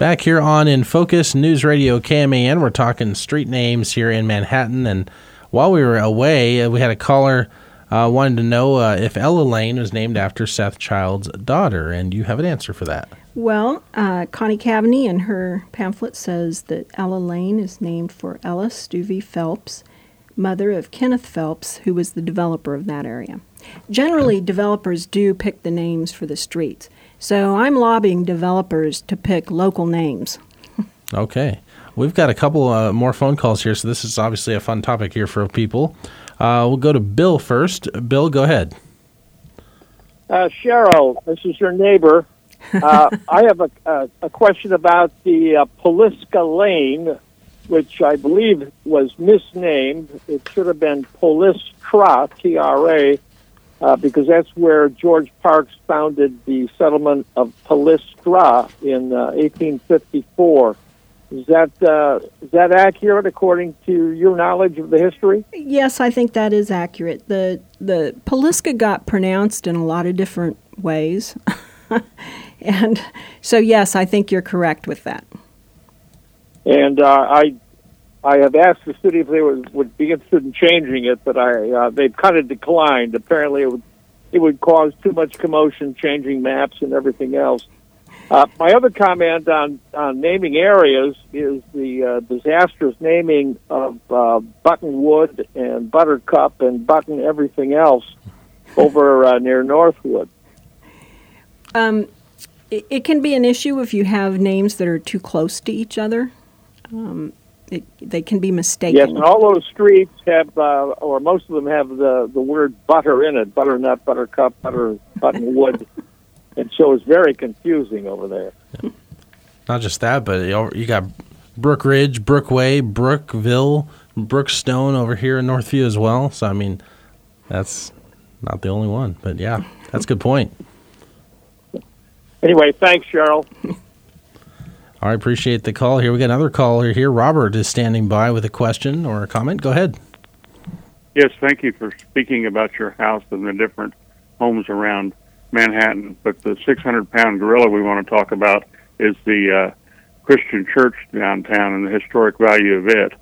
Back here on In Focus, News Radio KMAN, we're talking street names here in Manhattan. And while we were away, we had a caller wanted to know if Ella Lane was named after Seth Child's daughter, and you have an answer for that. Well, Connie Cavaney in her pamphlet says that Ella Lane is named for Ella Stuvey Phelps, mother of Kenneth Phelps, who was the developer of that area. Generally, developers do pick the names for the streets. So I'm lobbying developers to pick local names. Okay. We've got a couple more phone calls here, so this is obviously a fun topic here for people. We'll go to Bill first. Bill, go ahead. Cheryl, this is your neighbor. I have a question about the Poliska Lane, which I believe was misnamed. It should have been Poliskra, T-R-A, because that's where George Parks founded the settlement of Poliskra in 1854. Is that accurate according to your knowledge of the history? Yes, I think that is accurate. The Poliska got pronounced in a lot of different ways. And so, yes, I think you're correct with that. And I have asked the city if they would be interested in changing it, but they've kind of declined. Apparently, it would cause too much commotion, changing maps and everything else. My other comment on naming areas is the disastrous naming of Buttonwood and Buttercup and Button everything else over near Northwood. It can be an issue if you have names that are too close to each other. They can be mistaken. Yes, and all those streets have, or most of them have the word butter in it, butternut, buttercup, buttonwood. And so it's very confusing over there. Yeah. Not just that, but you got Brook Ridge, Brookway, Brookville, Brookstone over here in Northview as well. So, I mean, that's not the only one. But, yeah, that's a good point. Anyway, thanks, Cheryl. All right, appreciate the call here. We got another caller here. Robert is standing by with a question or a comment. Go ahead. Yes, thank you for speaking about your house and the different homes around Manhattan. But the 600-pound gorilla we want to talk about is the Christian church downtown and the historic value of it.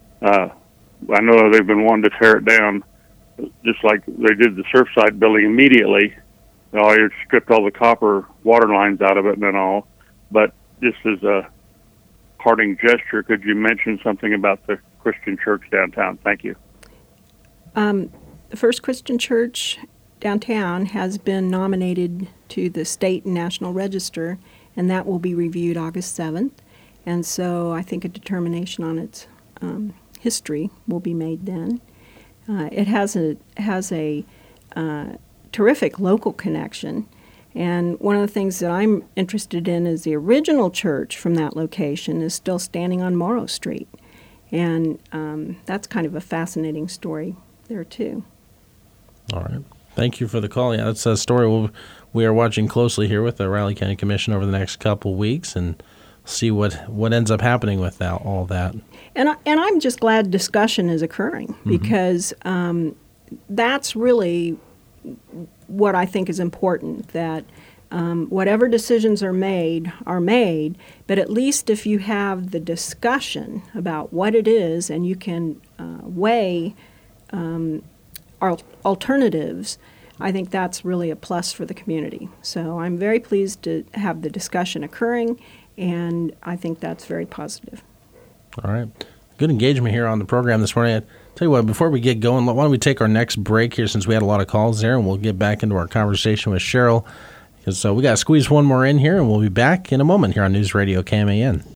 I know they've been wanting to tear it down, just like they did the Surfside building immediately. They stripped all the copper water lines out of it and all. But just as a parting gesture, could you mention something about the Christian church downtown? Thank you. The First Christian Church downtown has been nominated to the state and national register, and that will be reviewed August 7th. And so I think a determination on its history will be made then. It has a terrific local connection. And one of the things that I'm interested in is the original church from that location is still standing on Morrow Street. And that's kind of a fascinating story there, too. All right. Thank you for the call. Yeah, that's a story we are watching closely here with the Riley County Commission over the next couple weeks and see what ends up happening with all that. And I'm just glad discussion is occurring because that's really what I think is important, that whatever decisions are made, but at least if you have the discussion about what it is and you can weigh alternatives, I think that's really a plus for the community. So I'm very pleased to have the discussion occurring, and I think that's very positive. All right. Good engagement here on the program this morning. Tell you what, before we get going, why don't we take our next break here since we had a lot of calls there, and we'll get back into our conversation with Cheryl. Because we got to squeeze one more in here, and we'll be back in a moment here on News Radio KMAN.